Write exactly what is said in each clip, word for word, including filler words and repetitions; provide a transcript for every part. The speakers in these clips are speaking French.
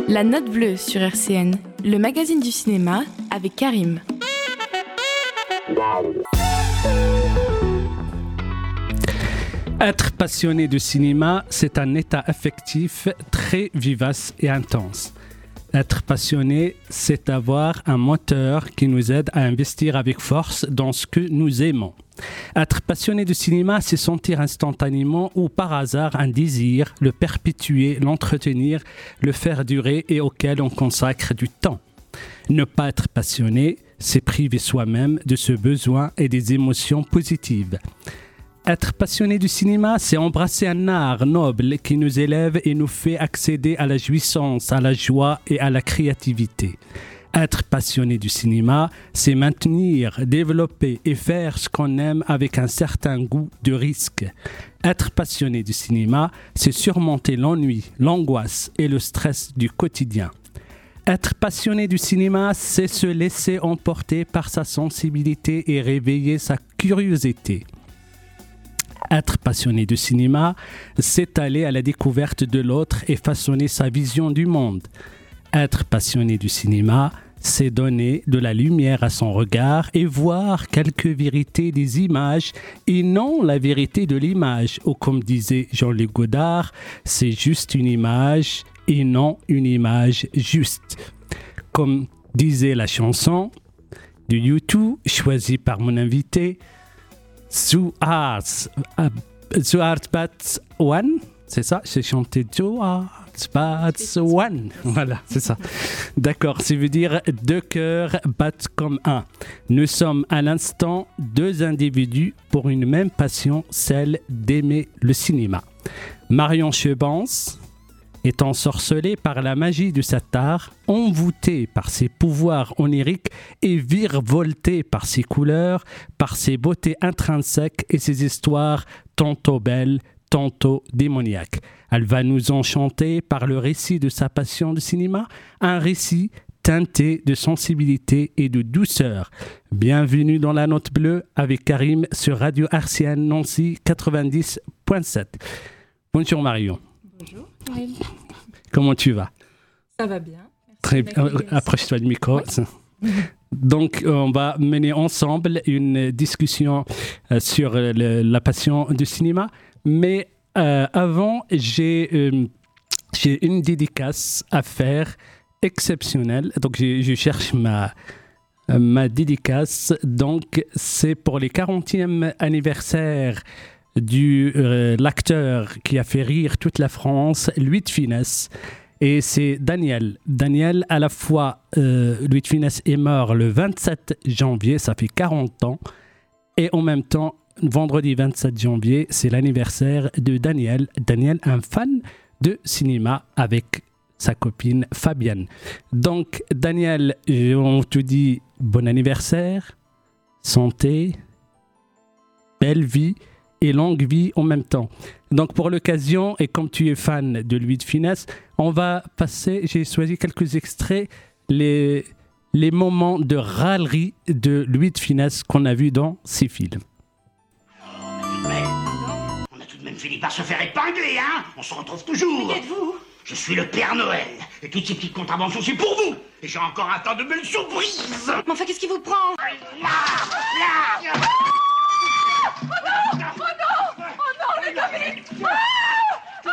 La Note Bleue sur R C N, le magazine du cinéma avec Karim. Être passionné de cinéma, c'est un état affectif très vivace et intense. Être passionné, c'est avoir un moteur qui nous aide à investir avec force dans ce que nous aimons. Être passionné de cinéma, c'est sentir instantanément ou par hasard un désir, le perpétuer, l'entretenir, le faire durer et auquel on consacre du temps. Ne pas être passionné, c'est priver soi-même de ce besoin et des émotions positives. Être passionné du cinéma, c'est embrasser un art noble qui nous élève et nous fait accéder à la jouissance, à la joie et à la créativité. Être passionné du cinéma, c'est maintenir, développer et faire ce qu'on aime avec un certain goût de risque. Être passionné du cinéma, c'est surmonter l'ennui, l'angoisse et le stress du quotidien. Être passionné du cinéma, c'est se laisser emporter par sa sensibilité et réveiller sa curiosité. Être passionné de cinéma, c'est aller à la découverte de l'autre et façonner sa vision du monde. Être passionné du cinéma, c'est donner de la lumière à son regard et voir quelques vérités des images et non la vérité de l'image. Ou comme disait Jean-Luc Godard, c'est juste une image et non une image juste. Comme disait la chanson de U deux, choisie par mon invité, Zu Arts, uh, Zu Arts Bats One, c'est ça, j'ai chanté Zu Arts Bats One, voilà, c'est ça. D'accord, ça veut dire deux cœurs battent comme un. Nous sommes à l'instant deux individus pour une même passion, celle d'aimer le cinéma. Marion Chebance est ensorcelée par la magie de cet art, envoûtée par ses pouvoirs oniriques et virevoltée par ses couleurs, par ses beautés intrinsèques et ses histoires tantôt belles, tantôt démoniaques. Elle va nous enchanter par le récit de sa passion de cinéma, un récit teinté de sensibilité et de douceur. Bienvenue dans la Note Bleue avec Karim sur Radio R C N Nancy quatre-vingt-dix point sept. Bonjour Marion. Bonjour. Oui. Comment tu vas? Ça va bien. Merci. Très bien. Approche-toi du micro. Oui. Donc, on va mener ensemble une discussion euh, sur le, la passion du cinéma. Mais euh, avant, j'ai, euh, j'ai une dédicace à faire exceptionnelle. Donc, je, je cherche ma, euh, ma dédicace. Donc, c'est pour les quarantième anniversaire de euh, l'acteur qui a fait rire toute la France, Louis de Funès. Et c'est Daniel. Daniel, à la fois, euh, Louis de Funès est mort le vingt-sept janvier, ça fait quarante ans. Et en même temps, vendredi vingt-sept janvier, c'est l'anniversaire de Daniel. Daniel, un fan de cinéma avec sa copine Fabienne. Donc, Daniel, on te dit bon anniversaire, santé, belle vie et longue vie en même temps. Donc pour l'occasion, et comme tu es fan de Louis de Funès, on va passer, j'ai choisi quelques extraits, les, les moments de râlerie de Louis de Funès qu'on a vu dans ses films. Mais on a tout de même fini par se faire épingler, hein? On se retrouve toujours. Qui êtes-vous? Je suis le Père Noël, et toutes ces petites contraventions, c'est pour vous. Et j'ai encore un tas de belles surprises. Mais enfin, qu'est-ce qui vous prend? Là, là. Oh non! Oh non! Oh non, les gamines! Ah! Ah!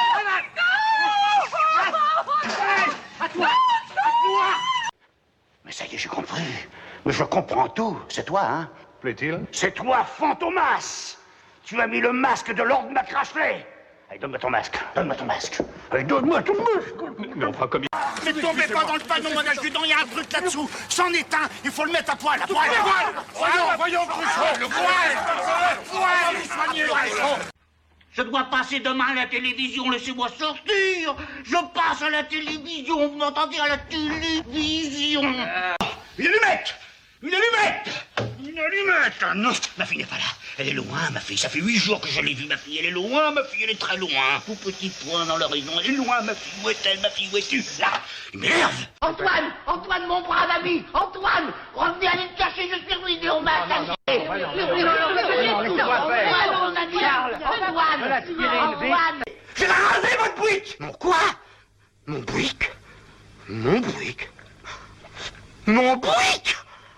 À toi! À toi! Mais ça y est, j'ai compris. Mais je comprends tout. C'est toi, hein? Plaît-il? C'est toi, Fantomas! Tu as mis le masque de Lord Macrashley! Allez, donne-moi ton masque. Donne-moi ton masque. Allez, donne-moi ton masque. Mais enfin, comme... Mais tombez pas dans le panneau, mon adjudant, il y a un truc là-dessous. C'en est un, il faut le mettre à poil, à poil, à poil. Voyons, voyons, Cruchot. Le poil, le poil, soignez le Cruchot. Je dois passer demain à la télévision, laissez-moi sortir. Je passe à la télévision, vous m'entendez, à la télévision. Une allumette. Une allumette. Une allumette. Non, ma fille n'est pas là. Elle est loin, ma fille. Ça fait huit jours que je l'ai vue, ma fille. Elle est loin, ma fille. Elle est très loin. Tout petit point dans l'horizon. Elle est loin, ma fille. Où est-elle, ma fille? Où es-tu? Là. Il m'énerve. Antoine! Antoine, mon brave ami! Antoine! Revenez aller me chercher, je suis ruiné, on m'a attaqué! Antoine, mon ami! Antoine! Antoine! Je vais la raser, votre brique. Mon quoi? Mon brique? Mon Bouygues. Mon Bouygues.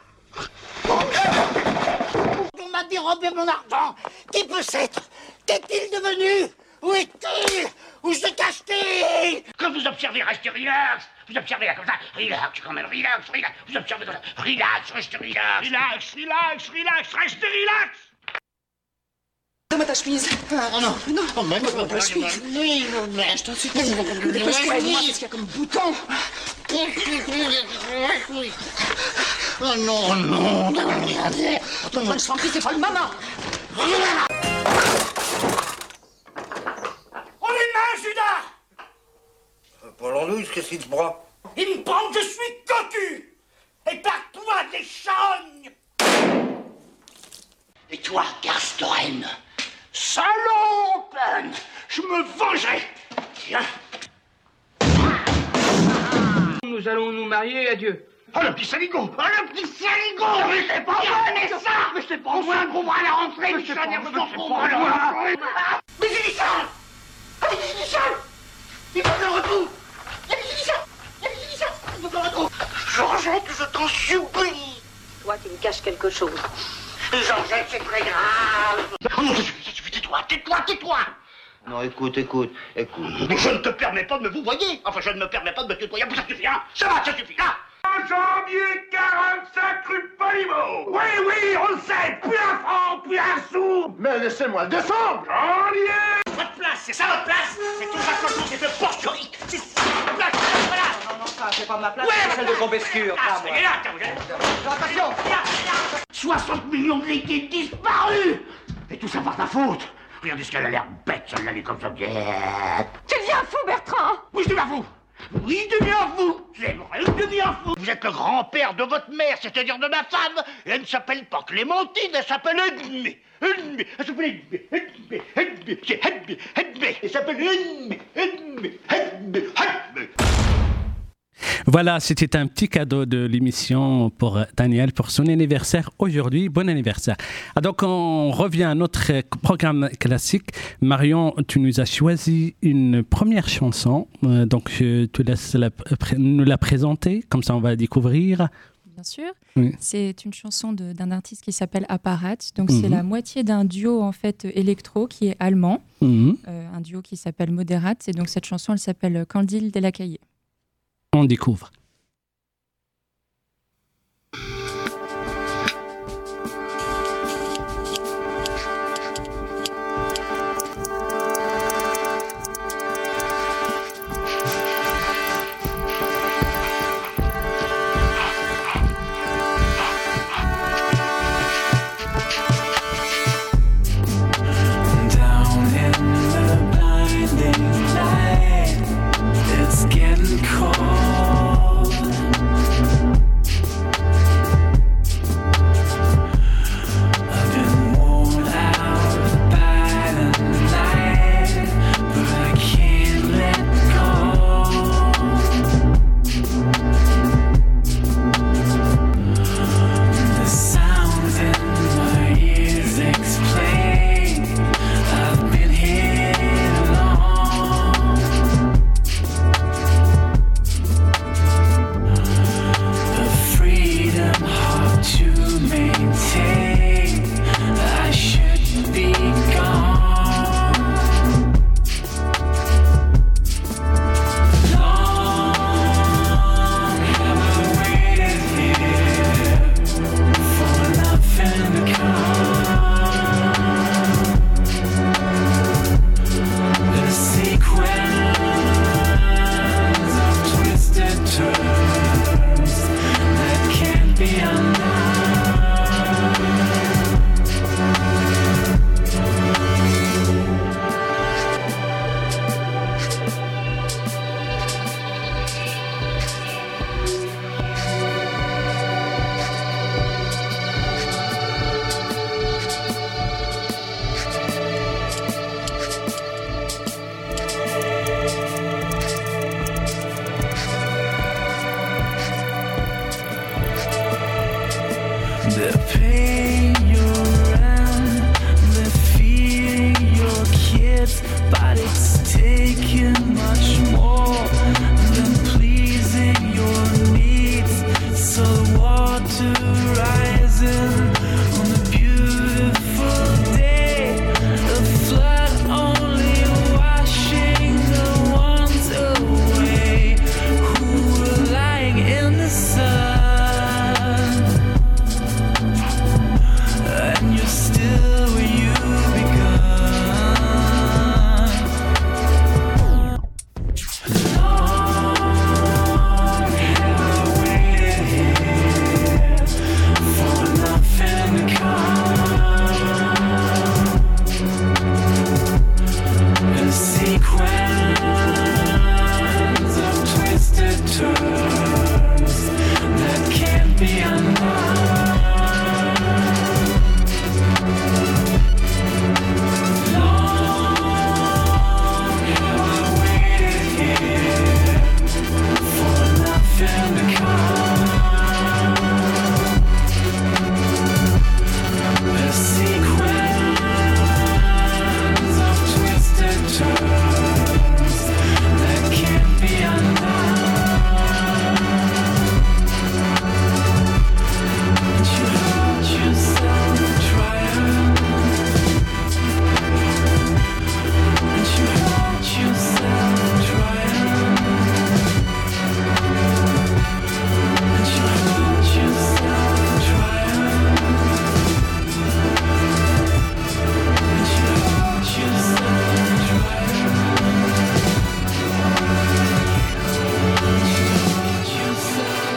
On m'a dérobé mon argent. Qui peut s'être? Qu'est-il devenu? Où est-il? Où se cache-t-il? Quand vous observez, restez relax. Vous observez là comme ça. Relax, quand même, relax, relax. Vous observez comme ça. Relax, restez relax. Relax, relax, relax, restez relax. Donne-moi ta chemise. Ah non, non, oh, même donne-moi ta chemise. Oui, mais je t'en supplie. Dépêche-toi, dis-moi qu'est-ce qu'il y a comme bouton. Oh non, non, regardez. Donne-moi le champis, c'est pas le maman. On est main, Judas. Parlons-nous, qu'est-ce qu'il te prend? Il me prend que je suis cocu. Et par toi, des chognes. Et toi, Garstoren, salope, je me vengerai. Tiens. Nous allons nous marier, adieu. Oh, le petit saligo! Oh, le petit saligo! Mais c'est pas moi, mais ça! Mais c'est pas moi! On va à la rentrée, Michel! On va à la rentrée! Mais il est seul! Il est seul! Il veut le retour! Il est seul! Il est seul! Il veut le retour! Georgette, je t'en supplie! Toi, tu me caches quelque chose. Georgette, c'est très grave! Oh non, ça suffit, tais-toi, tais-toi, tais-toi! Non, écoute, écoute, écoute. Mais je ne te permets pas de me vous voyer! Enfin, je ne me permets pas de me tutoyer! Ça suffit, hein! Ça va, ça suffit, là! Janvier quarante-cinq rue Polimo. Oui, oui, on le sait. Plus un franc, plus un sou. Mais laissez-moi descendre. Janvier. Votre place, c'est ça votre place. C'est tout ça cochon, c'est de porcherie. C'est ça votre place. Voilà. Non, non, ça, c'est pas ma place, Ouais, c'est celle de Combescure. Ah, Ah, soyez là, tiens, vous êtes. attention. soixante millions de liquides disparus. Et tout ça par ta faute. Regardez ce qu'elle a l'air bête, celle-là, elle est comme ça. Tu deviens fou, Bertrand. Oui, je deviens fou. Oui, je deviens fou. C'est vrai, je deviens fou. Vous êtes le grand-père de votre mère, c'est-à-dire de ma femme. Et elle ne s'appelle pas Clémentine, elle s'appelle Edmé. Edmé, elle s'appelle Edmé. Edmé, Edmé, c'est Edmé, Edmé. Elle s'appelle Edmé, Edmé, Edmé, Edmé. Voilà, c'était un petit cadeau de l'émission pour Daniel pour son anniversaire aujourd'hui. Bon anniversaire. Ah, donc, on revient à notre programme classique. Marion, tu nous as choisi une première chanson. Euh, donc, je te laisse la, nous la présenter. Comme ça, on va la découvrir. Bien sûr. Oui. C'est une chanson de, d'un artiste qui s'appelle Apparat. Donc, Mm-hmm. c'est la moitié d'un duo en fait électro qui est allemand. Mm-hmm. Euh, un duo qui s'appelle Moderat. Et donc, cette chanson, elle s'appelle Candile della Caille. On découvre. The pain you're in, the fear your kids, but it's taking much more than pleasing rising on a beautiful day. The flood only washing the ones away who were lying in the sun. And you're still where you begun. Long have I waited here for nothing to come. A sequence of twisted turns that can't be undone. Long have I waited here for nothing to come. A sequence of twisted turns that can't be undone. And you hurt yourself trying. And you hurt yourself trying. And you hurt yourself trying. And you hurt yourself trying. And you hurt yourself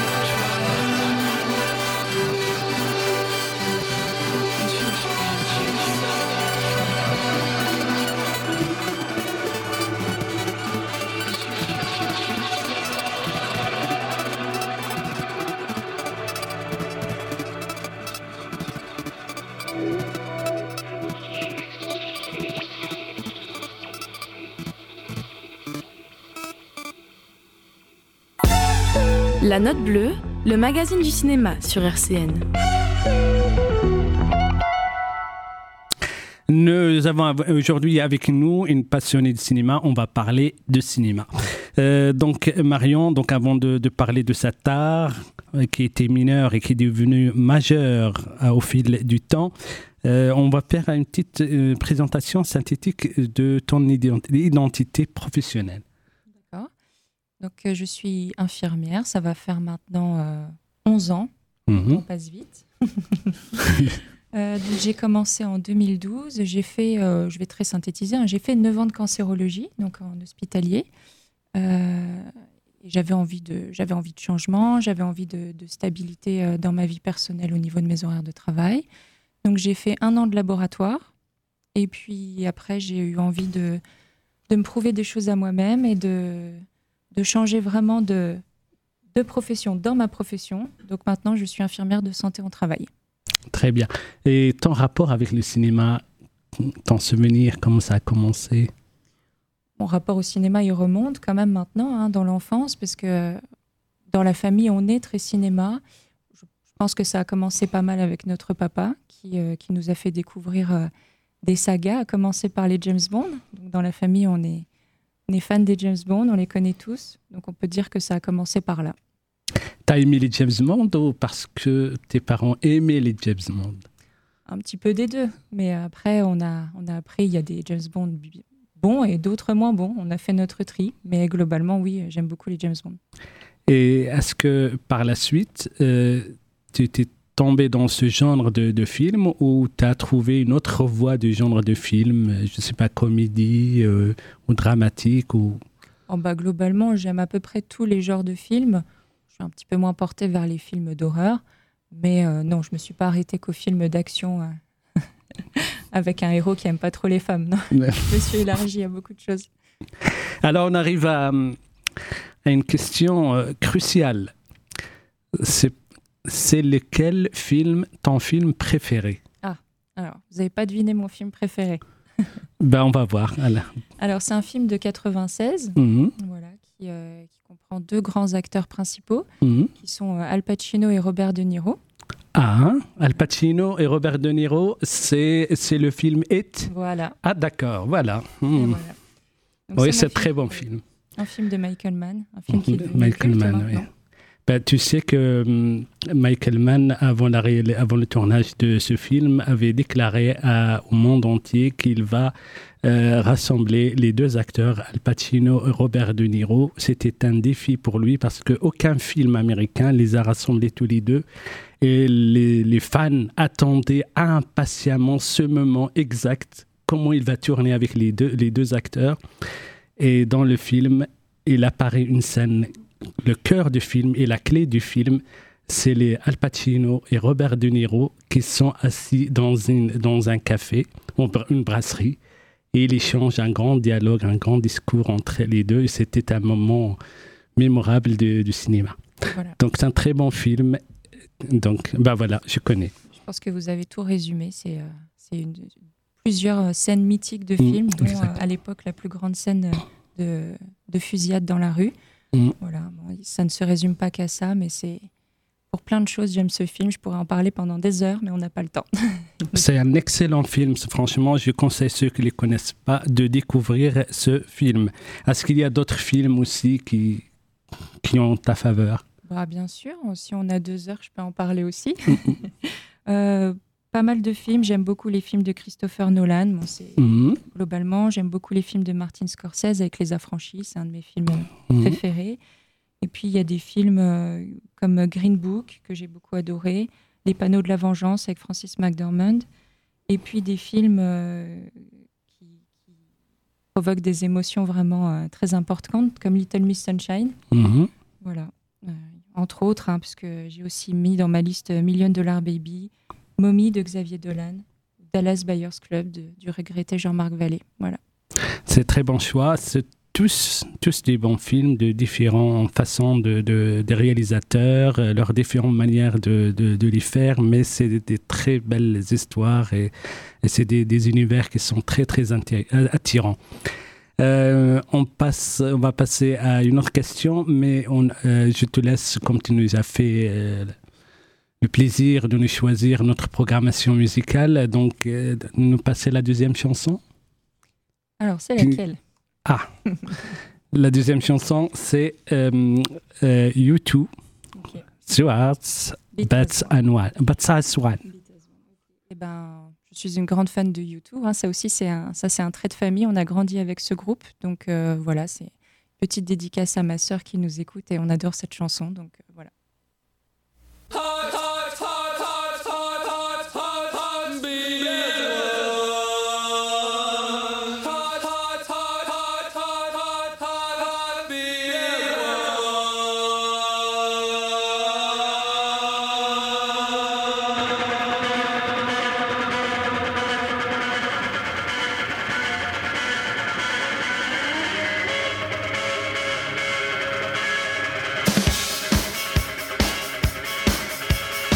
La Note Bleue, le magazine du cinéma sur R C N. Nous avons aujourd'hui avec nous une passionnée de cinéma. On va parler de cinéma. Euh, donc Marion, donc avant de, de parler de cet art euh, qui était mineur et qui est devenu majeur euh, au fil du temps, euh, on va faire une petite euh, présentation synthétique de ton ident- identité professionnelle. D'accord. Donc, euh, je suis infirmière. Ça va faire maintenant euh, onze ans. Mmh. On passe vite. Euh, donc j'ai commencé en deux mille douze. J'ai fait, euh, je vais très synthétiser, hein, j'ai fait neuf ans de cancérologie, donc en hospitalier. Euh, et j'avais envie de, j'avais envie de changement, j'avais envie de, de stabilité euh, dans ma vie personnelle au niveau de mes horaires de travail. Donc j'ai fait un an de laboratoire. Et puis après, j'ai eu envie de, de me prouver des choses à moi-même et de, de changer vraiment de, de profession dans ma profession. Donc maintenant, je suis infirmière de santé au travail. Très bien. Et ton rapport avec le cinéma, ton souvenir, comment ça a commencé? Mon rapport au cinéma, il remonte quand même maintenant, hein, dans l'enfance, parce que dans la famille, on est très cinéma. Je pense que ça a commencé pas mal avec notre papa, qui, euh, qui nous a fait découvrir euh, des sagas, à commencer par les James Bond. Donc, dans la famille, on est, on est fan des James Bond, on les connaît tous. Donc on peut dire que ça a commencé par là. T'as aimé les James Bond ou parce que tes parents aimaient les James Bond? Un petit peu des deux. Mais après, on a, on a appris, il y a des James Bond bons et d'autres moins bons. On a fait notre tri. Mais globalement, oui, j'aime beaucoup les James Bond. Et est-ce que par la suite, euh, tu étais tombé dans ce genre de, de film ou tu as trouvé une autre voie de genre de film, je ne sais pas, comédie euh, ou dramatique ou... Oh bah, globalement, j'aime à peu près tous les genres de films. Je suis un petit peu moins portée vers les films d'horreur. Mais euh, non, je ne me suis pas arrêtée qu'aux films d'action euh, avec un héros qui n'aime pas trop les femmes. Non. Ouais. Je me suis élargie à beaucoup de choses. Alors, on arrive à, à une question euh, cruciale. C'est, c'est lequel film, ton film préféré? Ah, alors, vous n'avez pas deviné mon film préféré. Ben, on va voir. Alors, alors c'est un film de quatre-vingt-seize, mmh. voilà, qui, euh, qui comprend deux grands acteurs principaux, mmh. qui sont euh, Al Pacino et Robert De Niro. Ah, Al Pacino et Robert De Niro, c'est, c'est le film It. Voilà. Ah, d'accord, voilà. Et Mmh. voilà. Donc, Oui, c'est c'est mon très film bon de- film. Un film de Michael Mann, un film qui est devenu Michael culte Mann, maintenant. oui. Ben, tu sais que hum, Michael Mann, avant, la réal- avant le tournage de ce film, avait déclaré à- au monde entier qu'il va euh, rassembler les deux acteurs, Al Pacino et Robert De Niro. C'était un défi pour lui parce qu'aucun film américain les a rassemblés tous les deux. Et les, les fans attendaient impatiemment ce moment exact, comment il va tourner avec les deux, les deux acteurs. Et dans le film, il apparaît une scène. Le cœur du film et la clé du film, c'est les Al Pacino et Robert De Niro qui sont assis dans, une, dans un café, une brasserie, et ils échangent un grand dialogue, un grand discours entre les deux. Et c'était un moment mémorable de, du cinéma. Voilà. Donc c'est un très bon film. Donc bah voilà, je connais. Je pense que vous avez tout résumé. C'est, euh, c'est une, plusieurs scènes mythiques de Mmh, films, dont exact. euh, à l'époque la plus grande scène de, de fusillade dans la rue. Mmh. Voilà, bon, ça ne se résume pas qu'à ça, mais c'est pour plein de choses. J'aime ce film, je pourrais en parler pendant des heures, mais on n'a pas le temps. C'est un excellent film. Franchement, je conseille ceux qui ne les connaissent pas de découvrir ce film. Est-ce qu'il y a d'autres films aussi qui, qui ont ta faveur? Bah, bien sûr, si on a deux heures, je peux en parler aussi. euh, pas mal de films, j'aime beaucoup les films de Christopher Nolan. Bon, c'est, Mmh. globalement, j'aime beaucoup les films de Martin Scorsese avec Les Affranchis, c'est un de mes films Mmh. préférés. Et puis, il y a des films euh, comme Green Book, que j'ai beaucoup adoré, Les Panneaux de la Vengeance avec Francis McDormand, et puis des films euh, qui, qui provoquent des émotions vraiment euh, très importantes, comme Little Miss Sunshine. Mmh. Voilà. Euh, entre autres, hein, parce que j'ai aussi mis dans ma liste euh, Million Dollar Baby, Mommy de Xavier Dolan, Dallas Buyers Club de, du regretté Jean-Marc Vallée. Voilà. C'est très bon choix. C'est tous, tous des bons films de différentes façons de, de, des réalisateurs, euh, leurs différentes manières de, de, de les faire, mais c'est des, des très belles histoires et, et c'est des, des univers qui sont très, très inti- attirants. Euh, on, passe, on va passer à une autre question, mais on, euh, je te laisse, comme tu nous as fait euh, le plaisir de nous choisir notre programmation musicale, donc euh, nous passer la deuxième chanson. Alors, c'est Qui- laquelle? Ah, la deuxième chanson, c'est euh, euh, U deux, Ok. Swartz, Beatles. Bats and One. Bats as One. Eh ben, je suis une grande fan de U deux. Hein. Ça aussi, c'est un, ça, c'est un trait de famille. On a grandi avec ce groupe. Donc, euh, voilà, c'est une petite dédicace à ma sœur qui nous écoute et on adore cette chanson. Donc, euh, voilà. Beatles.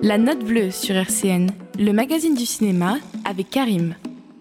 La Note Bleue sur R C N, le magazine du cinéma avec Karim.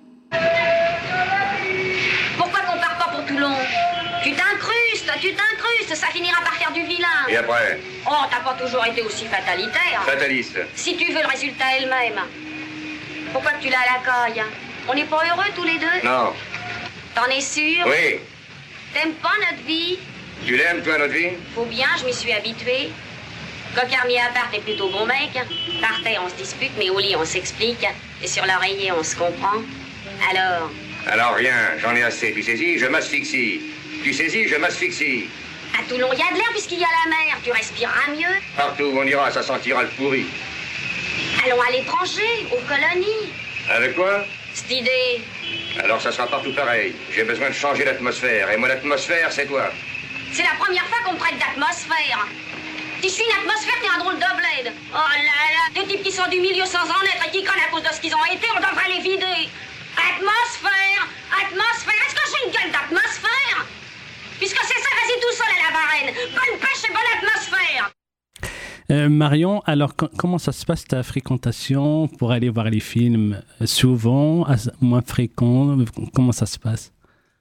Pourquoi qu'on part pas pour Toulon? Tu t'incrustes, tu t'incrustes, ça finira par faire du vilain. Et après? Oh, t'as pas toujours été aussi fatalitaire. Fataliste. Si tu veux le résultat elle-même. Pourquoi que tu l'as à la caille? On n'est pas heureux tous les deux? Non. T'en es sûr? Oui. T'aimes pas notre vie? Tu l'aimes, toi, notre vie? Faut bien, je m'y suis habituée. Cocarmier à part, t'es plutôt bon mec. Par terre, on se dispute, mais au lit, on s'explique. Et sur l'oreiller, on se comprend. Alors? Alors rien, j'en ai assez. Tu saisis, je m'asphyxie. Tu saisis, je m'asphyxie. À Toulon, il y a de l'air puisqu'il y a la mer. Tu respireras mieux. Partout où on ira, ça sentira le pourri. Allons à l'étranger, aux colonies. Avec quoi? Cette idée. Alors ça sera partout pareil. J'ai besoin de changer l'atmosphère. Et moi, l'atmosphère, c'est toi. C'est la première fois qu'on me traite d'atmosphère. Si je suis une atmosphère, t'es un drôle de bled. Oh là là, deux types qui sont du milieu sans en être et qui crânent à cause de ce qu'ils ont été, on devrait les vider. Atmosphère, atmosphère, est-ce que j'ai une gueule d'atmosphère? Puisque c'est ça, vas-y tout seul à la Varenne. Bonne pêche et bonne atmosphère. Euh, Marion, alors co- comment ça se passe ta fréquentation pour aller voir les films? Souvent, as- moins fréquent? Comment ça se passe?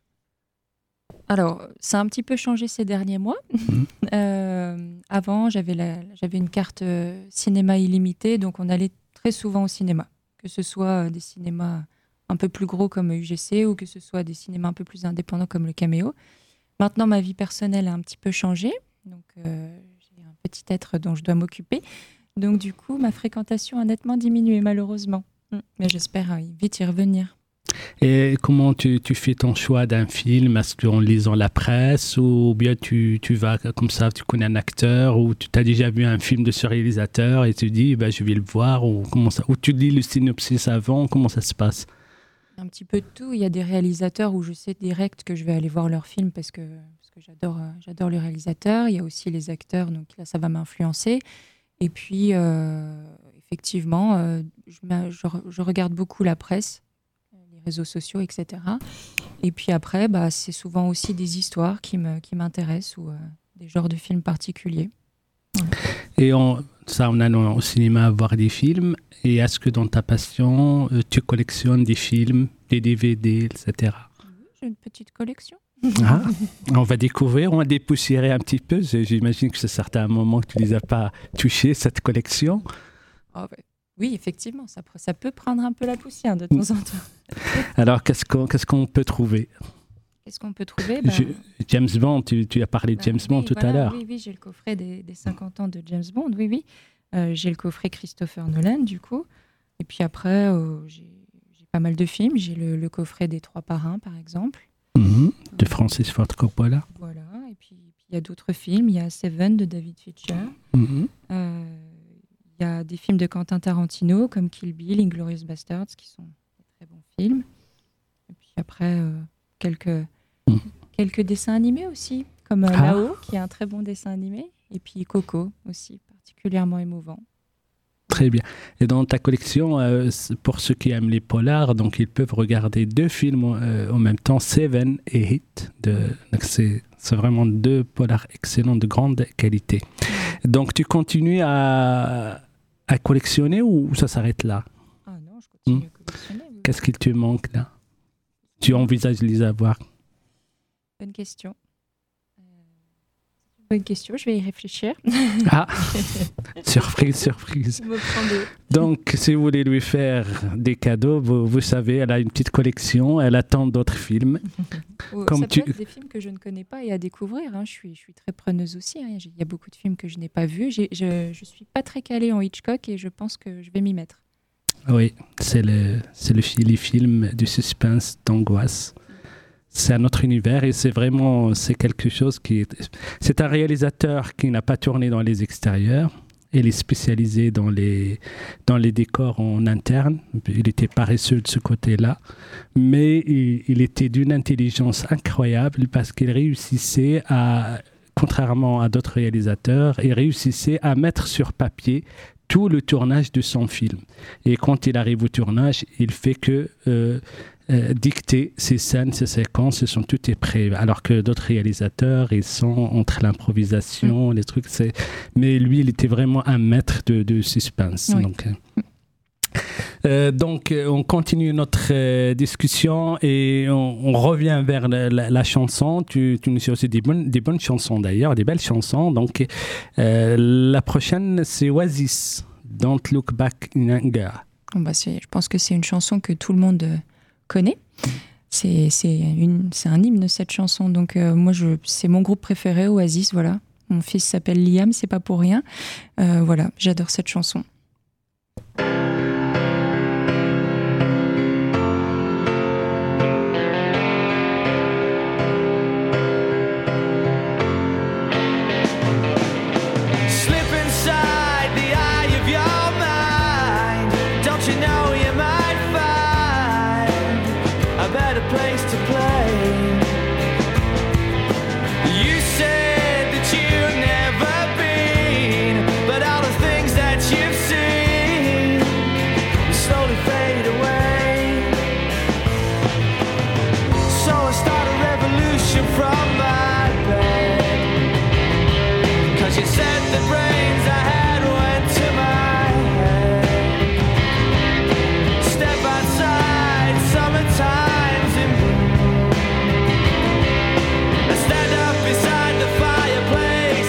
Alors, ça a un petit peu changé ces derniers mois. Mmh. Euh, avant, j'avais, la, j'avais une carte euh, cinéma illimitée, donc on allait très souvent au cinéma. Que ce soit des cinémas un peu plus gros comme U G C ou que ce soit des cinémas un peu plus indépendants comme le Caméo. Maintenant, ma vie personnelle a un petit peu changé. Donc, euh, j'ai un petit être dont je dois m'occuper. Donc, du coup, ma fréquentation a nettement diminué, malheureusement. Mm. Mais j'espère euh, vite y revenir. Et comment tu, tu fais ton choix d'un film? Est-ce qu'en lisant la presse ou bien tu, tu vas comme ça, tu connais un acteur ou tu as déjà vu un film de ce réalisateur et tu dis ben, je vais le voir ou, comment ça, ou tu lis le synopsis avant? Comment ça se passe? Un petit peu de tout. Il y a des réalisateurs où je sais direct que je vais aller voir leur film parce que, parce que j'adore, euh, j'adore le réalisateur. Il y a aussi les acteurs, donc là, ça va m'influencer. Et puis, euh, effectivement, euh, je, je, je regarde beaucoup la presse, les réseaux sociaux, et cetera. Et puis après, bah, c'est souvent aussi des histoires qui, me, qui m'intéressent ou euh, des genres de films particuliers. Voilà. Et on, ça, on a au cinéma à voir des films. Et est-ce que dans ta passion, tu collectionnes des films, des D V D, et cetera? Oui, j'ai une petite collection. Ah, on va découvrir, on va dépoussiérer un petit peu. J'imagine que c'est certain un moment que tu ne les as pas touchés, cette collection. Oh, ouais. Oui, effectivement, ça, ça peut prendre un peu la poussière de temps en temps. Alors, qu'est-ce qu'on, qu'est-ce qu'on peut trouver? Qu'est-ce qu'on peut trouver? ben, Je, James Bond, tu, tu as parlé de ben, James oui, Bond tout voilà, à l'heure. Oui, oui, j'ai le coffret des, des cinquante ans de James Bond, oui, oui. Euh, j'ai le coffret Christopher Nolan, du coup. Et puis après, euh, j'ai, j'ai pas mal de films. J'ai le, le coffret des Trois Parrains, par exemple. Mm-hmm, de Francis Ford Coppola. Voilà. Et puis, puis il y a d'autres films. Il y a Seven de David Fincher. Mm-hmm. Euh, il y a des films de Quentin Tarantino, comme Kill Bill, Inglourious Basterds, qui sont des très bons films. Et puis après, euh, quelques, mm. quelques dessins animés aussi, comme euh, Ah. Là-haut, qui est un très bon dessin animé. Et puis Coco aussi, particulièrement émouvant. Très bien. Et dans ta collection, euh, pour ceux qui aiment les polars, donc ils peuvent regarder deux films euh, en même temps, Seven et Hit. De, donc c'est, c'est vraiment deux polars excellents, de grande qualité. Donc tu continues à, à collectionner ou ça s'arrête là? Ah non, je continue Hmm. à collectionner. Oui. Qu'est-ce qu'il te manque là? Tu envisages de les avoir? Bonne question. Euh, Bonne question, je vais y réfléchir. Ah, surprise, surprise. Je me prends des- Donc, si vous voulez lui faire des cadeaux, vous, vous savez, elle a une petite collection, elle attend d'autres films. Oh, Comme ça tu- peut être des films que je ne connais pas et à découvrir. Hein. Je, suis, je suis très preneuse aussi. Hein. Il y a beaucoup de films que je n'ai pas vus. J'ai- je ne suis pas très calée en Hitchcock et je pense que je vais m'y mettre. Oui, c'est, le, c'est le, fi- les films du suspense, d'angoisse. C'est un autre univers et c'est vraiment c'est quelque chose qui est... C'est un réalisateur qui n'a pas tourné dans les extérieurs. Il est spécialisé dans les, dans les décors en interne. Il était paresseux de ce côté-là. Mais il, il était d'une intelligence incroyable parce qu'il réussissait à, contrairement à d'autres réalisateurs, il réussissait à mettre sur papier tout le tournage de son film. Et quand il arrive au tournage, il fait que euh, euh, dicter ces scènes, ces séquences, ils sont tout est prêt. Alors que d'autres réalisateurs, ils sont entre l'improvisation, mmh. les trucs. C'est... Mais lui, il était vraiment un maître de, de suspense. Oui. Donc, euh... Euh, donc, on continue notre euh, discussion et on, on revient vers la, la, la chanson. Tu, tu nous as aussi des bonnes, des bonnes chansons d'ailleurs, des belles chansons. Donc, euh, la prochaine, c'est Oasis, Don't Look Back in Anger. Bon, bah c'est, je pense que c'est une chanson que tout le monde connaît. C'est, c'est, une, c'est un hymne, cette chanson. Donc, euh, moi, je, c'est mon groupe préféré, Oasis. Voilà. Mon fils s'appelle Liam, c'est pas pour rien. Euh, voilà, j'adore cette chanson. Stand up beside the fireplace.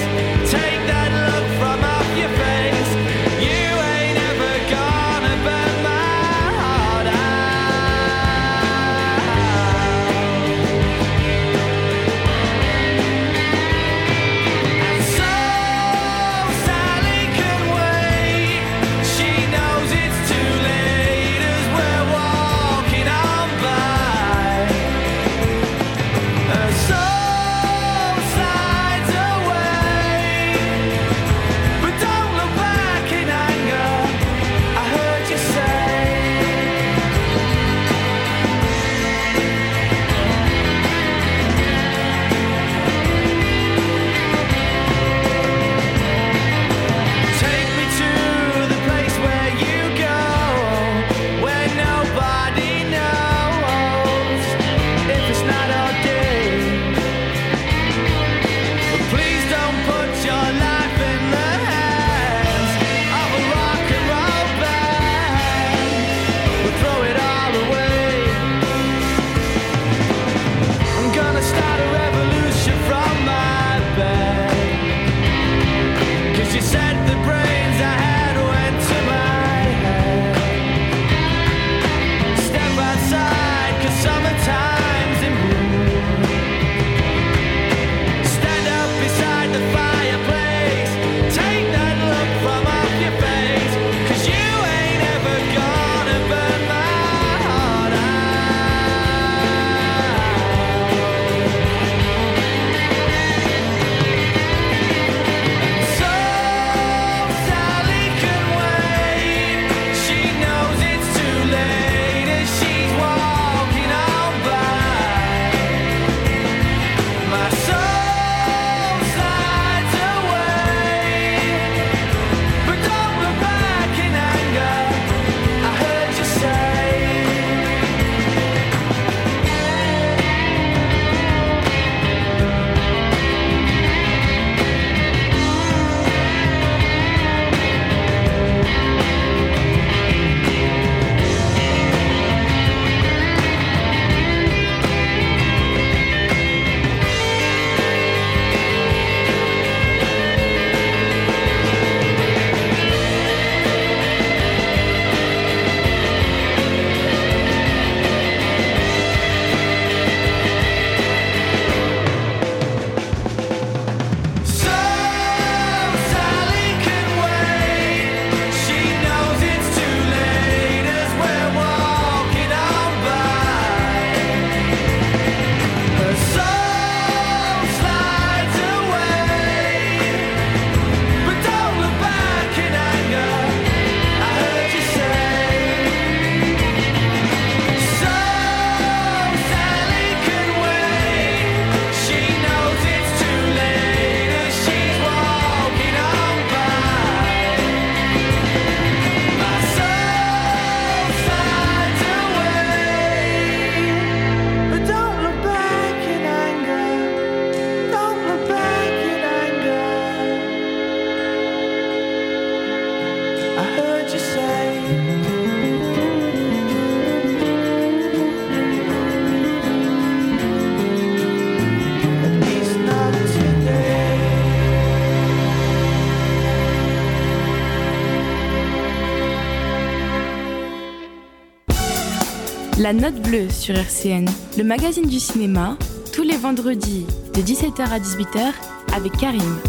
La Note Bleue sur R C N, le magazine du cinéma, tous les vendredis de dix-sept heures à dix-huit heures avec Karim.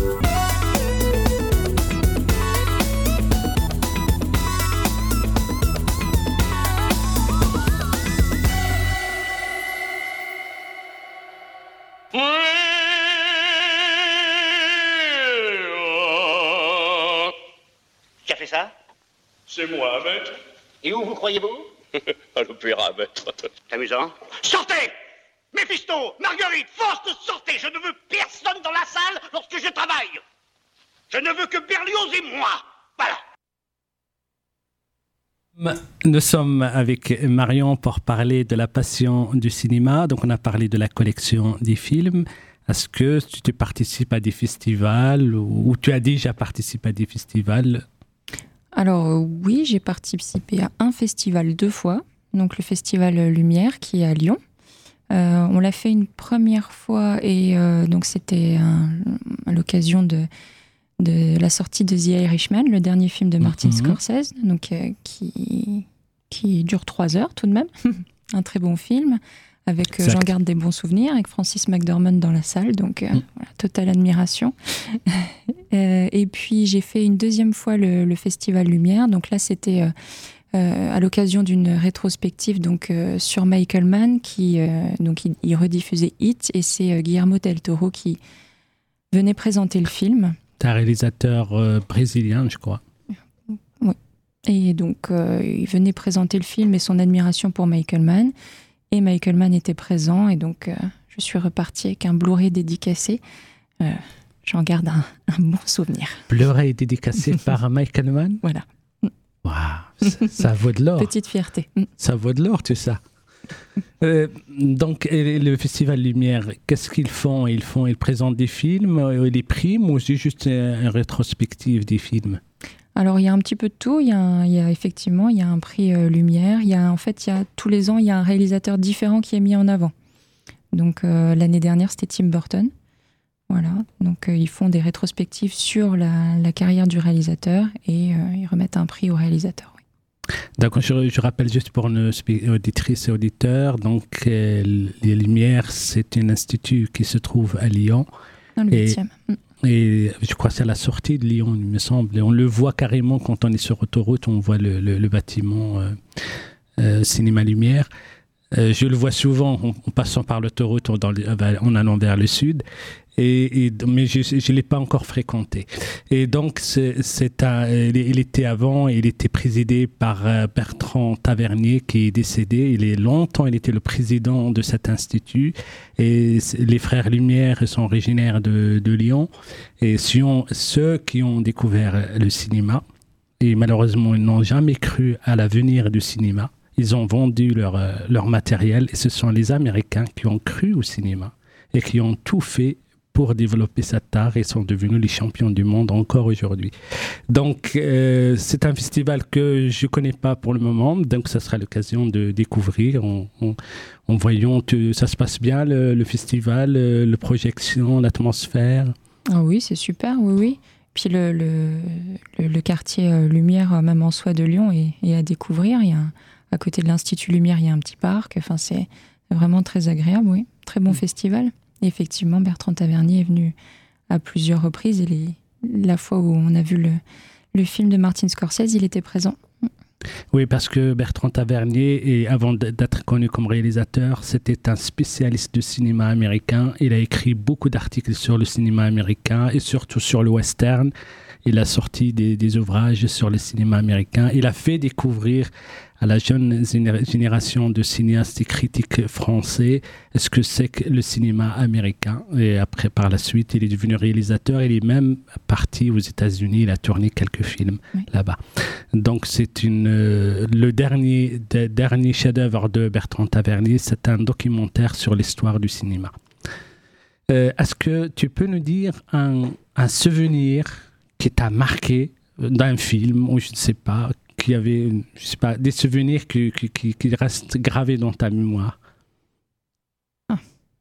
Qui a fait ça? C'est moi, maître. Et où vous croyez-vous? À l'opéra, maître. C'est amusant. Sortez! Méphisto, Marguerite, Faust, sortez! Je ne veux personne dans la salle lorsque je travaille. Je ne veux que Berlioz et moi. Voilà. Nous sommes avec Marion pour parler de la passion du cinéma. Donc, on a parlé de la collection des films. Est-ce que tu participes à des festivals ou tu as déjà participé à des festivals? Alors euh, oui, j'ai participé à un festival deux fois, donc le festival Lumière qui est à Lyon. Euh, on l'a fait une première fois et euh, donc c'était un, à l'occasion de, de la sortie de The Irishman, le dernier film de Martin mm-hmm. Scorsese, donc, euh, qui, qui dure trois heures tout de même. Un très bon film, avec euh, j'en garde des bons souvenirs, avec Francis McDormand dans la salle, donc euh, mm. voilà, totale admiration. euh, et puis j'ai fait une deuxième fois le, le festival Lumière, donc là c'était euh, euh, à l'occasion d'une rétrospective donc, euh, sur Michael Mann, qui euh, donc, il, il rediffusait Hit, et c'est euh, Guillermo del Toro qui venait présenter le film. C'est un réalisateur euh, brésilien, je crois. Oui, et donc euh, il venait présenter le film et son admiration pour Michael Mann. Et Michael Mann était présent, et donc euh, je suis repartie avec un Blu-ray dédicacé. Euh, j'en garde un, un bon souvenir. Blu-ray dédicacé par Michael Mann? Voilà. Waouh, ça, ça vaut de l'or. Petite fierté. Ça vaut de l'or, tout ça. euh, donc, le Festival Lumière, qu'est-ce qu'ils font? Ils font, ils présentent des films, ils les priment, ou c'est juste une rétrospective des films? Alors, il y a un petit peu de tout. Il y a, un, il y a effectivement, il y a un prix euh, Lumière. Il y a, en fait, il y a, tous les ans, il y a un réalisateur différent qui est mis en avant. Donc, euh, l'année dernière, c'était Tim Burton. Voilà. Donc, euh, ils font des rétrospectives sur la, la carrière du réalisateur et euh, ils remettent un prix au réalisateur. Oui. D'accord. Je, je rappelle juste pour nos auditrices et auditeurs, donc, euh, les Lumières, c'est un institut qui se trouve à Lyon. Dans le huitième. Et... Et je crois que c'est à la sortie de Lyon, il me semble. Et on le voit carrément quand on est sur autoroute, on voit le, le, le bâtiment euh, euh, Cinéma Lumière. Euh, je le vois souvent en, en passant par l'autoroute, en, dans le, en allant vers le sud. Et, et, mais je ne l'ai pas encore fréquenté. Et donc, c'est, c'est un, il était avant, il était présidé par Bertrand Tavernier, qui est décédé. Il est longtemps, il était le président de cet institut. Et les frères Lumière sont originaires de, de Lyon. Et sont ceux qui ont découvert le cinéma. Et malheureusement, ils n'ont jamais cru à l'avenir du cinéma. Ils ont vendu leur, leur matériel. Et ce sont les Américains qui ont cru au cinéma et qui ont tout fait pour développer cet art et sont devenus les champions du monde encore aujourd'hui. Donc, euh, c'est un festival que je ne connais pas pour le moment, donc ça sera l'occasion de découvrir. En, en, en voyant, que ça se passe bien, le, le festival, le, le projection, l'atmosphère. Ah oui, c'est super, oui, oui. Puis le, le, le, le quartier Lumière, même en soi de Lyon, est, est à découvrir. Il y a un, à côté de l'Institut Lumière, il y a un petit parc. Enfin, c'est vraiment très agréable, oui. Très bon mmh. festival. Et effectivement, Bertrand Tavernier est venu à plusieurs reprises. Et les, la fois où on a vu le, le film de Martin Scorsese, il était présent. Oui, parce que Bertrand Tavernier, et avant d'être connu comme réalisateur, c'était un spécialiste du cinéma américain. Il a écrit beaucoup d'articles sur le cinéma américain et surtout sur le western. Il a sorti des, des ouvrages sur le cinéma américain. Il a fait découvrir à la jeune génération de cinéastes et critiques français ce que c'est que le cinéma américain. Et après, par la suite, il est devenu réalisateur. Il est même parti aux États-Unis. Il a tourné quelques films oui. là-bas. Donc, c'est une, euh, le dernier, de, dernier chef-d'œuvre de Bertrand Tavernier. C'est un documentaire sur l'histoire du cinéma. Euh, est-ce que tu peux nous dire un, un souvenir qui t'a marqué d'un film, ou je ne sais pas, qui avait, je sais pas, des souvenirs qui, qui, qui restent gravés dans ta mémoire? ah.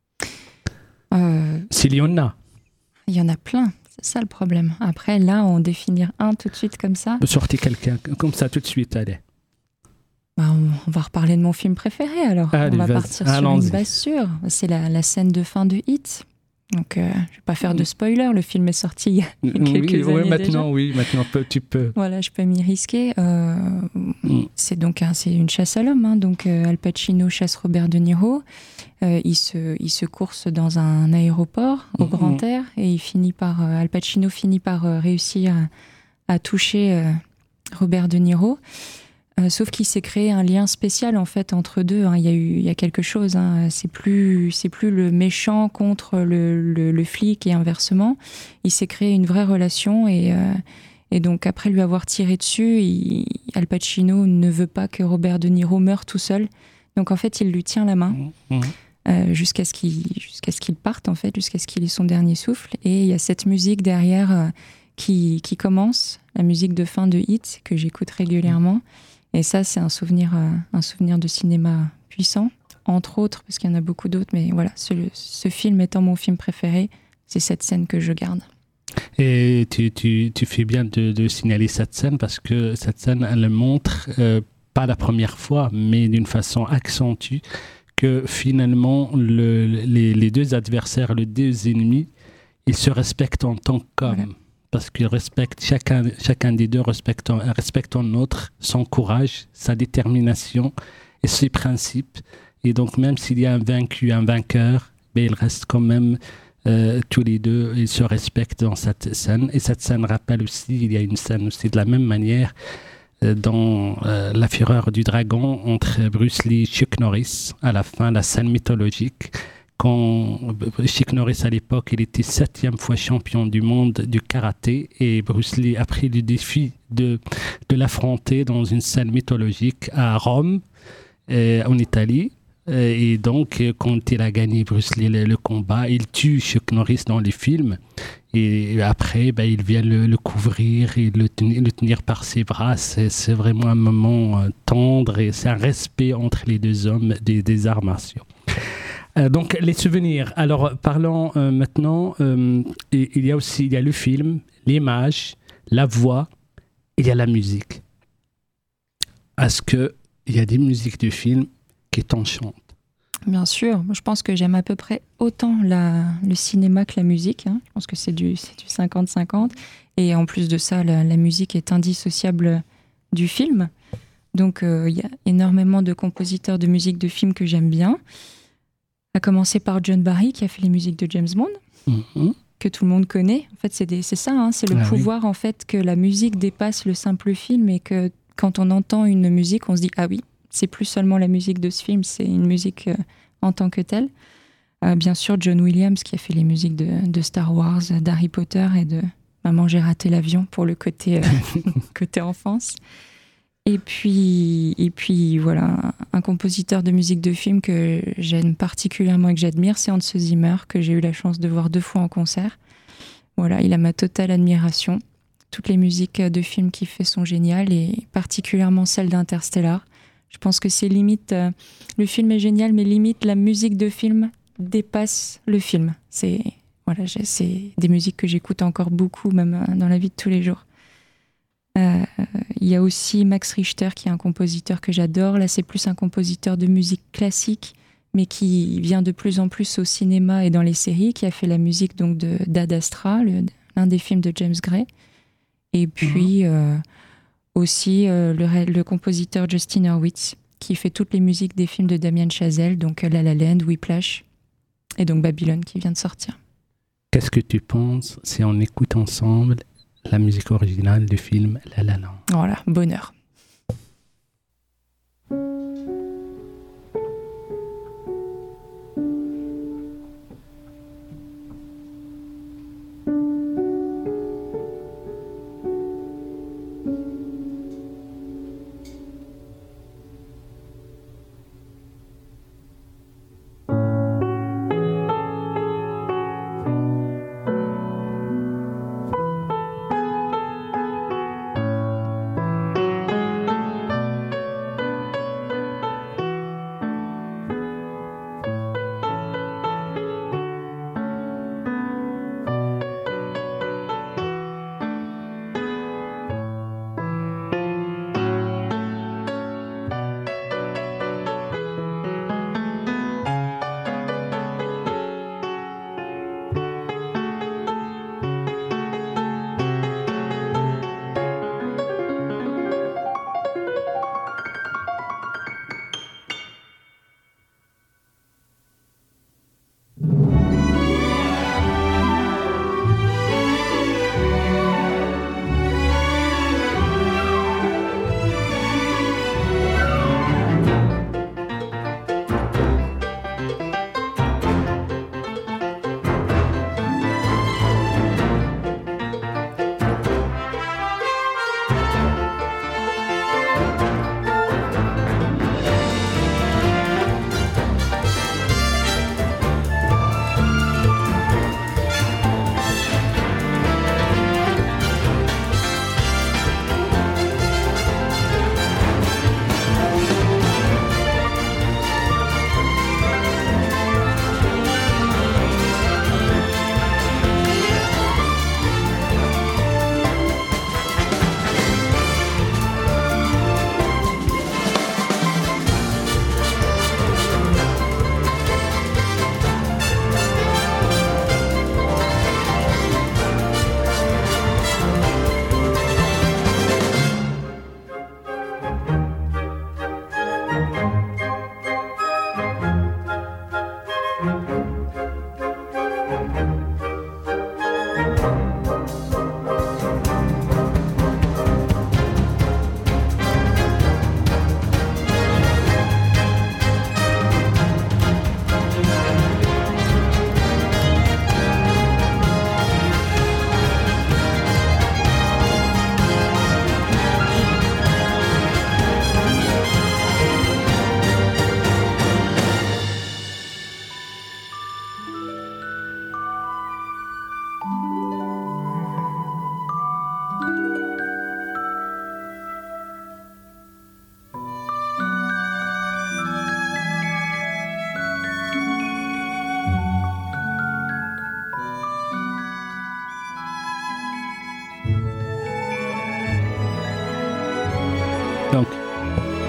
euh, S'il y en a. Il y en a plein, c'est ça le problème. Après, là, en définir un tout de suite comme ça. Sortez quelqu'un comme ça tout de suite, allez. Bah, on, on va reparler de mon film préféré alors. Allez, on va vas-y. partir sur Allons-y. une base sûre. C'est la, la scène de fin de Hit. Donc, euh, je ne vais pas faire de spoiler. Le film est sorti il y a quelques oui, années ouais, déjà. maintenant, oui, maintenant peu- tu peux. Voilà, je peux m'y risquer. Euh, Mm. C'est donc un- c'est une chasse à l'homme. Hein. Donc, euh, Al Pacino chasse Robert De Niro. Euh, il, se, il se course dans un aéroport au Mhm. grand air et il finit par, euh, Al Pacino finit par euh, réussir à, à toucher euh, Robert De Niro. Euh, sauf qu'il s'est créé un lien spécial en fait entre deux. Hein. Il y a eu, il y a quelque chose. Hein. C'est plus, c'est plus le méchant contre le, le, le flic et inversement. Il s'est créé une vraie relation et, euh, et donc après lui avoir tiré dessus, il, Al Pacino ne veut pas que Robert De Niro meure tout seul. Donc en fait, il lui tient la main Mhm. euh, jusqu'à ce qu'il, jusqu'à ce qu'il parte en fait, jusqu'à ce qu'il ait son dernier souffle. Et il y a cette musique derrière euh, qui, qui commence, la musique de fin de Hit que j'écoute régulièrement. Et ça, c'est un souvenir, euh, un souvenir de cinéma puissant, entre autres, parce qu'il y en a beaucoup d'autres. Mais voilà, ce, ce film étant mon film préféré, c'est cette scène que je garde. Et tu, tu, tu fais bien de, de signaler cette scène parce que cette scène, elle montre, euh, pas la première fois, mais d'une façon accentuée, que finalement, le, les, les deux adversaires, les deux ennemis, ils se respectent en tant qu'hommes. Voilà. Parce qu'ils respectent, chacun, chacun des deux respecte, respecte l'autre, son courage, sa détermination et ses principes. Et donc, même s'il y a un vaincu, un vainqueur, ben, ils restent quand même euh, tous les deux, ils se respectent dans cette scène. Et cette scène rappelle aussi, il y a une scène aussi de la même manière euh, dans euh, La Fureur du Dragon entre Bruce Lee et Chuck Norris, à la fin, la scène mythologique. Quand Chuck Norris, à l'époque, il était septième fois champion du monde du karaté et Bruce Lee a pris le défi de, de l'affronter dans une scène mythologique à Rome, euh, en Italie. Et donc, quand il a gagné Bruce Lee le, le combat, il tue Chuck Norris dans les films. Et après, ben, il vient le, le couvrir et le tenir, le tenir par ses bras. C'est, c'est vraiment un moment euh, tendre et c'est un respect entre les deux hommes des, des arts martiaux. Euh, donc, les souvenirs. Alors, parlons euh, maintenant. Euh, il y a aussi il y a le film, l'image, la voix, il y a la musique. Est-ce qu'il y a des musiques de films qui t'enchantent? Bien sûr, moi je pense que j'aime à peu près autant la, le cinéma que la musique. Hein. Je pense que c'est du, c'est du cinquante cinquante. Et en plus de ça, la, la musique est indissociable du film. Donc il euh, y a énormément de compositeurs de musique de films que j'aime bien. À commencer par John Barry qui a fait les musiques de James Bond, Mm-hmm. que tout le monde connaît. En fait, c'est, des, c'est ça, hein, c'est le Ah pouvoir oui. en fait que la musique dépasse le simple film et que quand on entend une musique, on se dit ah oui, c'est plus seulement la musique de ce film, c'est une musique euh, en tant que telle. Euh, bien sûr, John Williams qui a fait les musiques de, de Star Wars, d'Harry Potter et de Maman, j'ai raté l'avion pour le côté, euh, côté enfance. Et puis, et puis voilà, un compositeur de musique de film que j'aime particulièrement et que j'admire, c'est Hans Zimmer, que j'ai eu la chance de voir deux fois en concert. Voilà, il a ma totale admiration. Toutes les musiques de films qu'il fait sont géniales, et particulièrement celle d'Interstellar. Je pense que c'est limite, euh, le film est génial, mais limite la musique de film dépasse le film. C'est, voilà, j'ai, c'est des musiques que j'écoute encore beaucoup, même euh, dans la vie de tous les jours. Euh, il y a aussi Max Richter qui est un compositeur que j'adore. Là, c'est plus un compositeur de musique classique, mais qui vient de plus en plus au cinéma et dans les séries, qui a fait la musique donc de d'Ad Astra, le, l'un des films de James Gray. Et puis mmh. euh, aussi euh, le, le compositeur Justin Hurwitz, qui fait toutes les musiques des films de Damien Chazelle, donc La La Land, Whiplash, et donc Babylone qui vient de sortir. Qu'est-ce que tu penses si on écoute ensemble la musique originale du film La La Land? Voilà, bonheur. Thank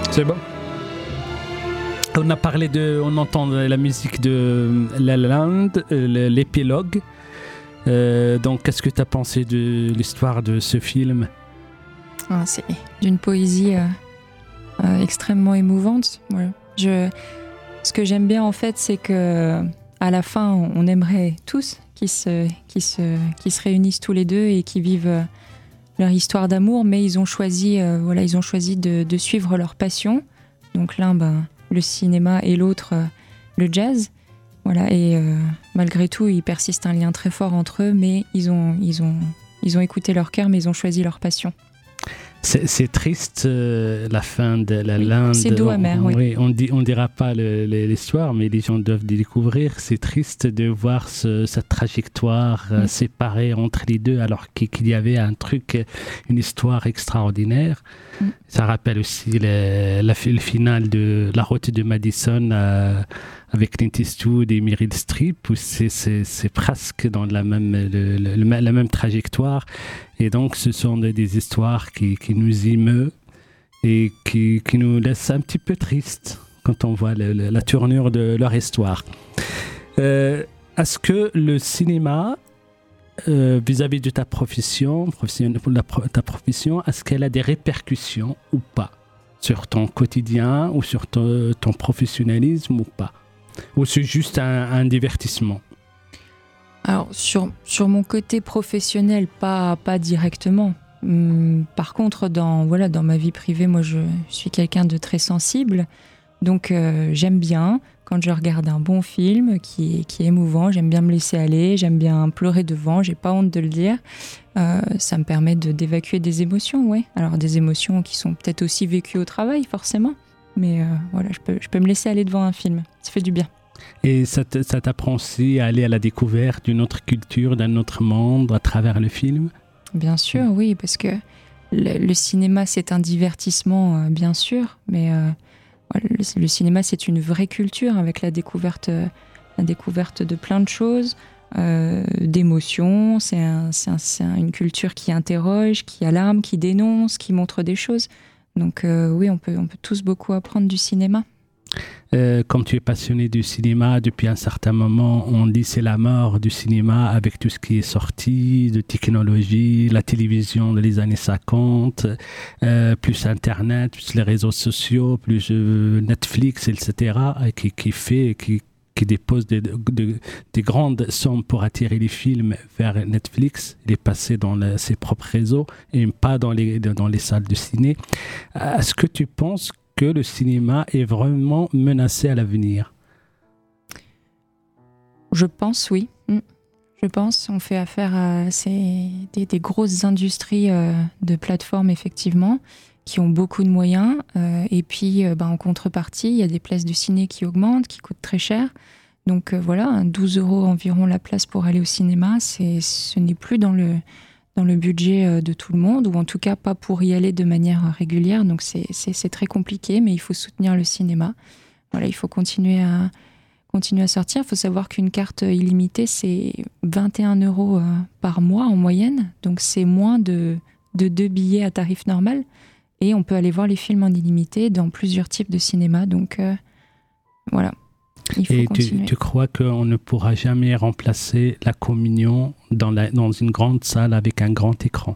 C'est bon. On a parlé de, on entend la musique de La La Land, euh, l'épilogue. Euh, donc, qu'est-ce que tu as pensé de l'histoire de ce film? Ah, c'est d'une poésie euh, euh, extrêmement émouvante. Voilà. Je, ce que j'aime bien en fait, c'est que à la fin, on aimerait tous qu'ils se, qu'ils se, qu'ils se réunissent tous les deux et qu'ils vivent euh, leur histoire d'amour, mais ils ont choisi, euh, voilà, ils ont choisi de, de suivre leur passion. Donc l'un, ben, le cinéma, et l'autre, euh, le jazz. Voilà, et euh, malgré tout, il persiste un lien très fort entre eux, mais ils ont, ils ont, ils ont écouté leur cœur, mais ils ont choisi leur passion. C'est, c'est triste, euh, la fin de La Oui, Land. c'est doux amer, on, oui. oui. On dit, on dira pas le, le, l'histoire, mais les gens doivent le découvrir. C'est triste de voir ce, cette trajectoire euh, Mm. séparée entre les deux, alors qu'il, qu'il y avait un truc, une histoire extraordinaire. Mm. Ça rappelle aussi le, la, le final de La Route de Madison euh, avec Clint Eastwood et Meryl Streep, où c'est, c'est, c'est presque dans la même, le, le, le, la même trajectoire. Et donc, ce sont des, des histoires qui, qui nous émeuvent et qui, qui nous laissent un petit peu tristes quand on voit le, le, la tournure de leur histoire. Euh, est-ce que le cinéma, euh, vis-à-vis de ta profession, profession pour la, ta profession, est-ce qu'elle a des répercussions ou pas sur ton quotidien ou sur ton, ton professionnalisme ou pas? Ou c'est juste un, un divertissement? Alors, sur, sur mon côté professionnel, pas, pas directement. Hum, par contre, dans, voilà, dans ma vie privée, moi, je suis quelqu'un de très sensible. Donc, euh, j'aime bien, quand je regarde un bon film qui est, qui est émouvant, j'aime bien me laisser aller, j'aime bien pleurer devant, j'ai pas honte de le dire. Euh, ça me permet de, d'évacuer des émotions, ouais. Alors, des émotions qui sont peut-être aussi vécues au travail, forcément. Mais euh, voilà, je peux, je peux me laisser aller devant un film. Ça fait du bien. Et ça, te, ça t'apprend aussi à aller à la découverte d'une autre culture, d'un autre monde à travers le film? Bien sûr, oui, parce que le, le cinéma, c'est un divertissement, euh, bien sûr, mais euh, le, le cinéma, c'est une vraie culture avec la découverte, euh, la découverte de plein de choses, euh, d'émotions. C'est, un, c'est, un, c'est une culture qui interroge, qui alarme, qui dénonce, qui montre des choses. Donc euh, oui, on peut, on peut tous beaucoup apprendre du cinéma. Euh, comme tu es passionné du cinéma depuis un certain moment, on dit c'est la mort du cinéma avec tout ce qui est sorti de technologie, la télévision des années cinquante, euh, plus Internet, plus les réseaux sociaux, plus euh, Netflix, et cetera, qui, qui fait, qui, qui dépose des, de, des grandes sommes pour attirer les films vers Netflix, les passer dans le, ses propres réseaux et pas dans les, dans les salles de ciné. Est-ce que tu penses que le cinéma est vraiment menacé à l'avenir? Je pense, oui. Je pense. On fait affaire à ces, des, des grosses industries euh, de plateformes, effectivement, qui ont beaucoup de moyens. Euh, et puis, euh, bah, en contrepartie, il y a des places de ciné qui augmentent, qui coûtent très cher. Donc euh, voilà, douze euros environ la place pour aller au cinéma, c'est, ce n'est plus dans le... dans le budget de tout le monde, ou en tout cas pas pour y aller de manière régulière. Donc c'est, c'est, c'est très compliqué, mais il faut soutenir le cinéma. Voilà, il faut continuer à, continuer à sortir. Il faut savoir qu'une carte illimitée, c'est vingt et un euros par mois en moyenne. Donc c'est moins de, de deux billets à tarif normal. Et on peut aller voir les films en illimité dans plusieurs types de cinéma. Donc euh, voilà. Il faut Et continuer. tu, tu crois qu'on ne pourra jamais remplacer la communion dans, la, dans une grande salle avec un grand écran?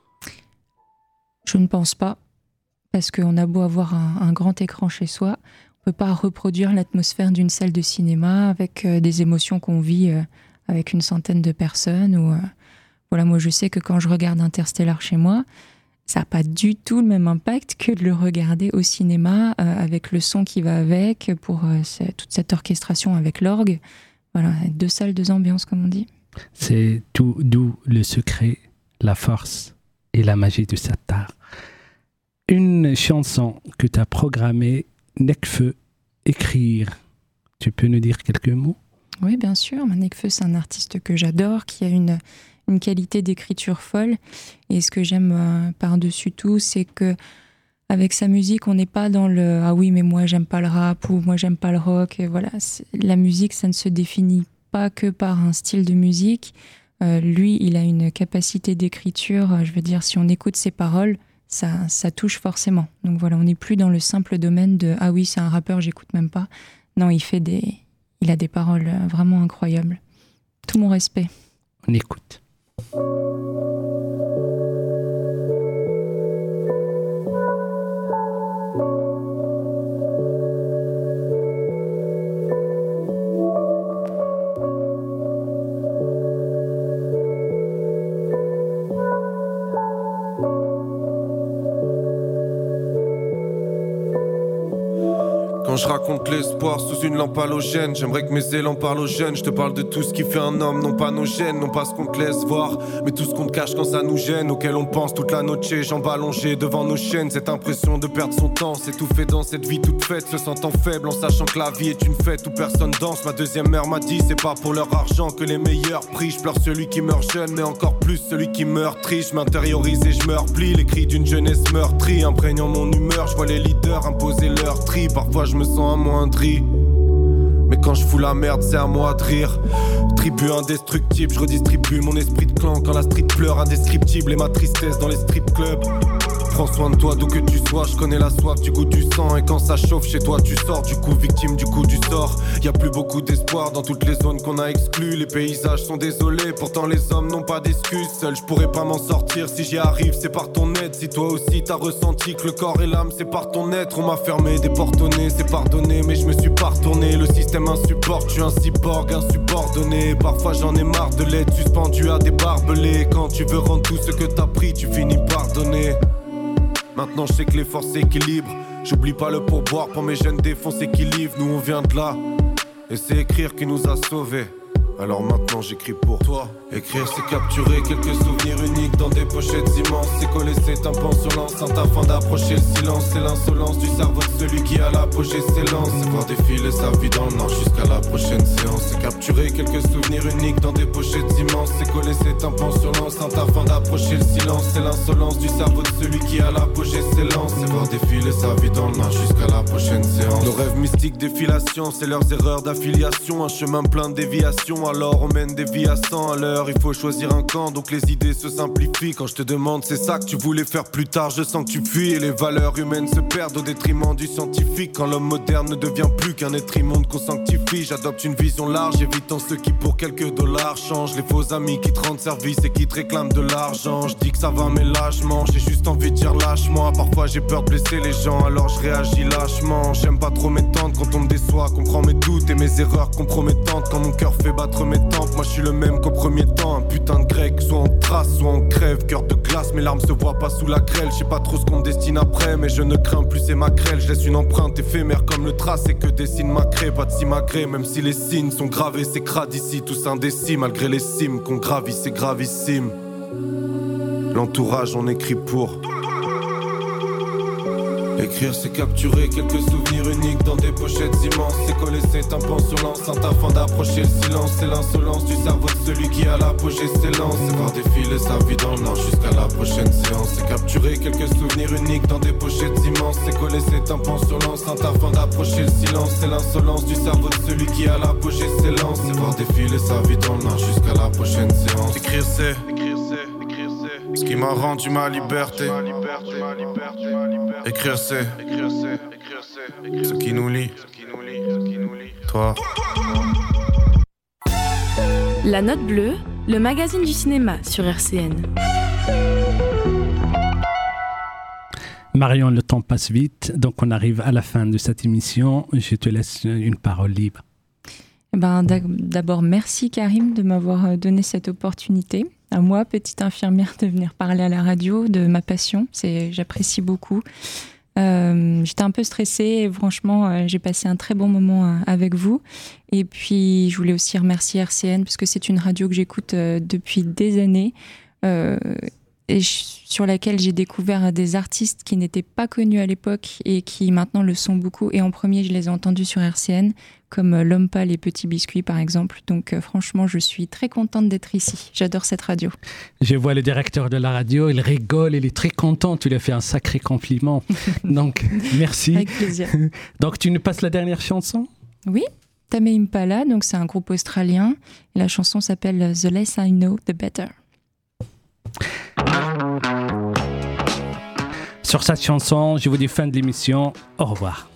Je ne pense pas, parce qu'on a beau avoir un, un grand écran chez soi, on ne peut pas reproduire l'atmosphère d'une salle de cinéma avec euh, des émotions qu'on vit euh, avec une centaine de personnes. Ou, euh, voilà, moi je sais que quand je regarde Interstellar chez moi, ça n'a pas du tout le même impact que de le regarder au cinéma euh, avec le son qui va avec, pour euh, toute cette orchestration avec l'orgue. Voilà, deux salles, deux ambiances, comme on dit. C'est tout d'où le secret, la force et la magie de cet art. Une chanson que tu as programmée, Nekfeu, écrire. Tu peux nous dire quelques mots? Oui, bien sûr. Nekfeu, c'est un artiste que j'adore, qui a une... une qualité d'écriture folle. Et ce que j'aime euh, par-dessus tout, c'est que avec sa musique, on n'est pas dans le « ah oui, mais moi, j'aime pas le rap » ou « moi, j'aime pas le rock ». Et voilà, c'est, la musique, ça ne se définit pas que par un style de musique. Euh, lui, il a une capacité d'écriture. Je veux dire, si on écoute ses paroles, ça, ça touche forcément. Donc voilà, on n'est plus dans le simple domaine de ah oui, c'est un rappeur, j'écoute même pas. Non, il fait des, il a des paroles vraiment incroyables. Tout mon respect. On écoute. Quand je raconte l'espoir sous une lampe halogène, j'aimerais que mes élans parlent aux jeunes. Je te parle de tout ce qui fait un homme, non pas nos gènes, non pas ce qu'on te laisse voir, mais tout ce qu'on te cache quand ça nous gêne, auquel on pense toute la noche, jambes allongées devant nos chaînes. Cette impression de perdre son temps, s'étouffer dans cette vie toute faite, se sentant faible en sachant que la vie est une fête où personne danse. Ma deuxième mère m'a dit, c'est pas pour leur argent que les meilleurs prient. Je pleure celui qui meurt jeune, mais encore plus celui qui meurt triste. Je m'intériorise et je me replie, les cris d'une jeunesse meurtrie, imprégnant mon humeur. Je vois les leaders imposer leur tri, parfois je me sens amoindri. Mais quand je fous la merde, c'est à moi de rire. Tribu indestructible, je redistribue mon esprit de clan quand la street pleure, indescriptible, et ma tristesse dans les strip clubs. Prends soin de toi d'où que tu sois, je connais la soif du goût du sang. Et quand ça chauffe chez toi tu sors du coup victime du coup du sort. Y'a plus beaucoup d'espoir dans toutes les zones qu'on a exclues. Les paysages sont désolés, pourtant les hommes n'ont pas d'excuses. Seul je pourrais pas m'en sortir, si j'y arrive c'est par ton aide. Si toi aussi t'as ressenti que le corps et l'âme c'est par ton être. On m'a fermé des portes au nez, c'est pardonné, mais je me suis pas retourné. Le système insupporte, je suis un cyborg insubordonné. Parfois j'en ai marre de l'être suspendu à des barbelés. Quand tu veux rendre tout ce que t'as pris, tu finis par donner. Maintenant je sais que les forces s'équilibrent. J'oublie pas le pourboire pour mes jeunes défoncés qui livrent. Nous on vient de là, et c'est écrire qui nous a sauvés. Alors maintenant j'écris pour toi. Écrire c'est capturer quelques souvenirs uniques dans des pochettes immenses. C'est coller ses tympans sur l'enceinte afin d'approcher le silence. C'est l'insolence du cerveau de celui qui à l'apogée s'élance. C'est voir défiler sa vie dans le nord jusqu'à la prochaine séance. C'est capturer quelques souvenirs uniques dans des pochettes immenses. C'est coller ses tympans sur l'enceinte afin d'approcher le silence. C'est l'insolence du cerveau de celui qui à l'apogée s'élance. C'est voir défiler sa vie dans le nord jusqu'à la prochaine séance. Nos rêves mystiques défilation, c'est leurs erreurs d'affiliation. Un chemin plein de déviations, alors on mène des vies à cent à l'heure. Il faut choisir un camp, donc les idées se simplifient. Quand je te demande c'est ça que tu voulais faire plus tard, je sens que tu fuis. Et les valeurs humaines se perdent au détriment du scientifique. Quand l'homme moderne ne devient plus qu'un être immonde qu'on sanctifie. J'adopte une vision large, évitant ceux qui pour quelques dollars changent. Les faux amis qui te rendent service et qui te réclament de l'argent. Je dis que ça va mais lâchement, j'ai juste envie de dire lâche-moi. Parfois j'ai peur de blesser les gens, alors je réagis lâchement. J'aime pas trop m'étendre quand on me déçoit, comprends mes doutes et mes erreurs compromettantes. Quand mon cœur fait battre mes tempes, moi je suis le même qu'au premier temps. Un putain de grec, soit on trace, soit on crève. Cœur de glace, mes larmes se voient pas sous la grêle. Je sais pas trop ce qu'on me destine après, mais je ne crains plus ces maquerelles. Je laisse une empreinte éphémère comme le trace et que dessine ma craie. Pas de simagrée, même si les signes sont gravés. C'est crade ici, tous indécis, malgré les cimes qu'on gravit, c'est gravissime. L'entourage, on écrit pour. Écrire c'est capturer quelques souvenirs uniques dans des pochettes immenses. C'est coller ses tympans sur l'enceinte afin d'approcher le silence. C'est l'insolence du cerveau de celui qui à l'apogée s'élance. C'est voir défiler sa vie dans le nord jusqu'à la prochaine séance. C'est capturer quelques souvenirs uniques dans des pochettes immenses. C'est coller ses tympans sur l'enceinte afin d'approcher le silence. C'est l'insolence du cerveau de celui qui à l'apogée s'élance. C'est voir défiler sa vie dans le nord jusqu'à la prochaine séance. Écrire c'est ce qui m'a rendu ma liberté. Écrire c'est ce qui nous lie. Toi. La Note Bleue, le magazine du cinéma sur R C N. Marion, le temps passe vite, donc on arrive à la fin de cette émission. Je te laisse une parole libre. Ben, d'abord, merci Karim de m'avoir donné cette opportunité. À moi, petite infirmière, de venir parler à la radio de ma passion. C'est, j'apprécie beaucoup. Euh, j'étais un peu stressée et franchement, euh, j'ai passé un très bon moment euh, avec vous. Et puis, je voulais aussi remercier R C N parce que c'est une radio que j'écoute euh, depuis des années euh, et je, sur laquelle j'ai découvert des artistes qui n'étaient pas connus à l'époque et qui maintenant le sont beaucoup. Et en premier, je les ai entendus sur R C N, comme euh, L'Homme Pâle et Petit Biscuit, par exemple. Donc, euh, franchement, je suis très contente d'être ici. J'adore cette radio. Je vois le directeur de la radio, il rigole, il est très content. Tu lui as fait un sacré compliment. Donc, merci. Avec plaisir. Donc, tu nous passes la dernière chanson ? Oui, Tame Impala, donc c'est un groupe australien. Et la chanson s'appelle The Less I Know, The Better. sur cette chanson, je vous dis fin de l'émission. Au revoir.